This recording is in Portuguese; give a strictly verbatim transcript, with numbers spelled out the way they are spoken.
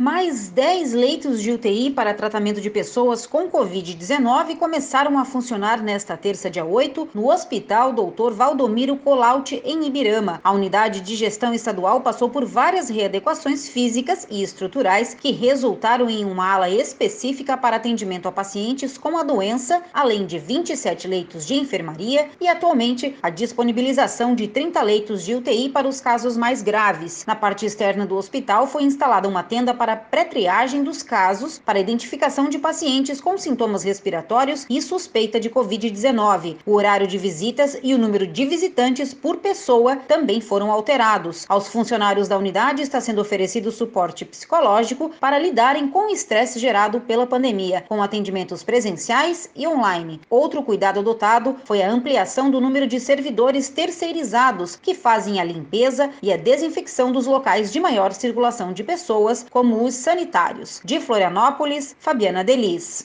Mais dez leitos de U T I para tratamento de pessoas com covid dezenove começaram a funcionar nesta terça, dia oito, no Hospital doutor Valdomiro Collaut, em Ibirama. A unidade de gestão estadual passou por várias readequações físicas e estruturais que resultaram em uma ala específica para atendimento a pacientes com a doença, além de vinte e sete leitos de enfermaria e, atualmente, a disponibilização de trinta leitos de U T I para os casos mais graves. Na parte externa do hospital foi instalada uma tenda para pré-triagem dos casos, para identificação de pacientes com sintomas respiratórios e suspeita de covid dezenove. O horário de visitas e o número de visitantes por pessoa também foram alterados. Aos funcionários da unidade está sendo oferecido suporte psicológico para lidarem com o estresse gerado pela pandemia, com atendimentos presenciais e online. Outro cuidado adotado foi a ampliação do número de servidores terceirizados que fazem a limpeza e a desinfecção dos locais de maior circulação de pessoas, como os sanitários. De Florianópolis, Fabiana Delis.